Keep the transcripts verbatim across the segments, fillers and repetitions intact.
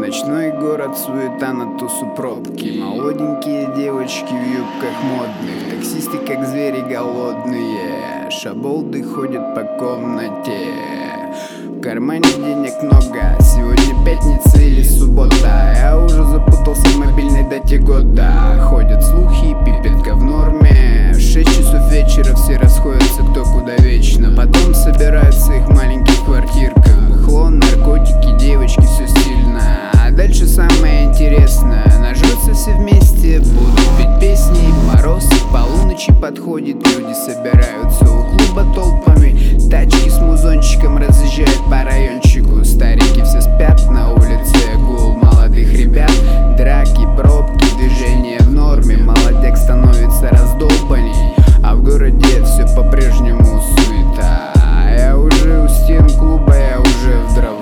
Ночной город, суета, на тусу пробки. Молоденькие девочки в юбках модных. Таксисты как звери голодные. Шаболды ходят по комнате. В кармане денег много. Сегодня пятница или суббота. Я уже запутался в мобильной дате года. Ходят слухи, пипетка в норме. В шесть часов вечера все расходятся кто куда вечно. Потом собираются в их маленьких квартирках. Бухло, наркотики, девочки, все стильно. А дальше самое интересное. Нажрутся все вместе, будут петь песни. Мороз к полуночи подходит. Люди собираются у клуба толпами. Тачки с музончиком разъезжают по райончику. Старики все спят, на улице гул молодых ребят. Драки, пробки, движение в норме. Молодняк становится раздолбаней. А в городе все по-прежнему суета. Я уже у стен клуба, я уже в дрова.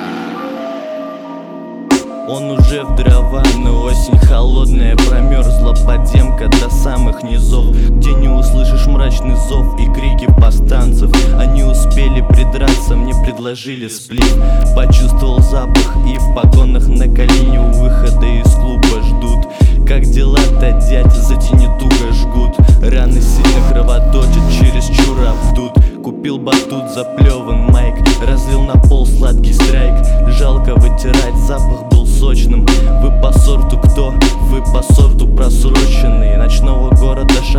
Он уже в дрова, но осень холодная. Промерзла подземка до самых низов, где не услышишь мрачный зов и крики повстанцев. Они успели придраться, мне предложили сплив. Почувствовал запах и в погонах на колени у выхода из клуба ждут. Как дела-то, дядя, затяни туго жгут. Раны сильно кровоточат, чересчур обдут. Купил батут, заплеван майк, разлил на пол сладкий страйк. Жалко вытирать, запах был сочным. Вы по сорту кто? Вы по сорту просроченные. Ночного города шаг